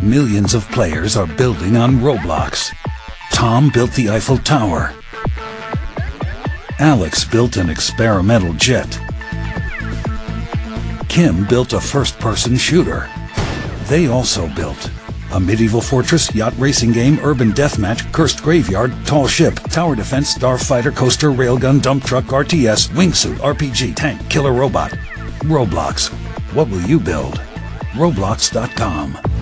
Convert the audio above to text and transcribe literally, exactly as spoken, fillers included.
Millions of players are building on Roblox. Tom built the Eiffel Tower. Alex built an experimental jet. Kim built a first-person shooter. They also built a medieval fortress, yacht racing game, urban deathmatch, cursed graveyard, tall ship, tower defense, starfighter, coaster, railgun, dump truck, R T S, wingsuit, R P G, tank, killer robot. Roblox. What will you build? Roblox dot com.